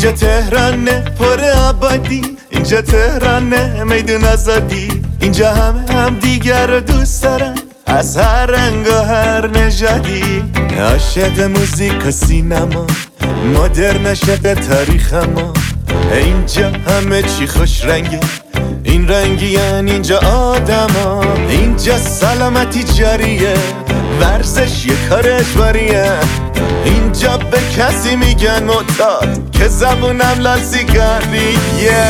اینجا تهرانه پر آبادی، اینجا تهرانه میدون آزادی، اینجا هم دیگر رو دوست دارن از هر رنگ و هر نژادی. عاشق موزیک و سینما، مدرن عاشق تاریخ ما. اینجا همه چی خوش رنگه، این رنگی یعنی اینجا آدما. اینجا سلامتی جاریه، ورزش یه کار اجباریه. اینجا به کسی میگن معتاد که زبونم لال سیگاریه.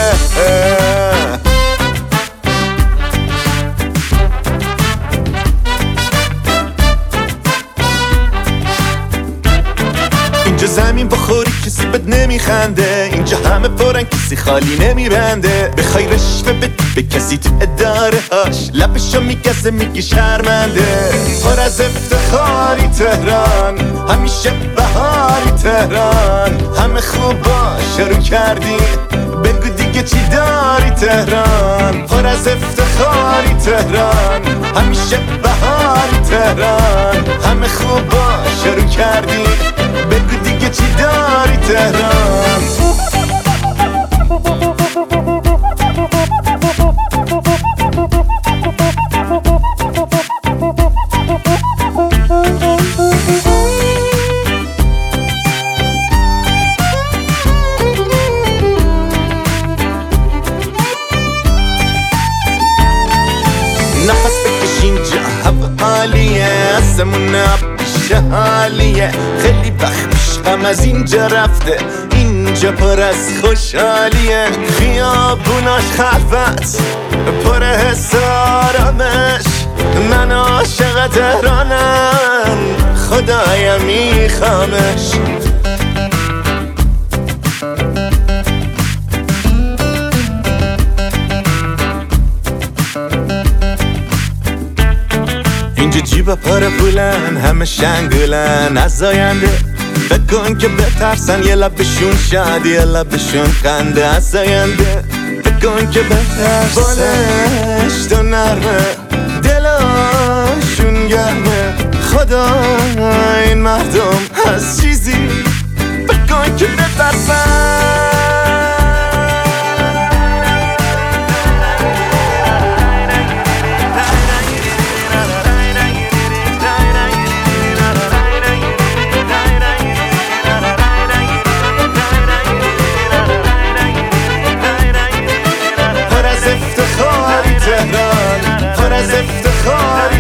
اینجا زمین بخوری کسی بد نمیخنده، اینجا همه پرن کسی خالی نمیبنده. بخوای رشوه بدی به کسی تو اداره هاش، لبشو میگزه میگی شرمنده. پر از افتخاری تهران، همیشه بهاری تهران. همه خوبا شروع کردی، بگو دیگه چی داری تهران. پر از افتخاری تهران، همیشه بهاری تهران. همه خوبا شروع کردی، بگو دیگه چی داری تهران. نفس بکش اینجا هوا عالیه، آسمون آبیشه حالیه. خیلی وقت پیشم از اینجا رفته، اینجا پر از خوشحالیه. خیابوناش خلوت پر حس آرامش، من عاشق تهرانم خدایا میخوامش. اینجا جیبا پر پولن، همه شنگولن از آینده. بکن که بترسن یه لبشون شادی، یه لبشون خنده از آینده. بکن که بترسن بالش تو نرمه، دلاشون گرمه. خدا این مردم از چیزی بکن که بترسن. پر از افتخاری تهران، پر از افتخار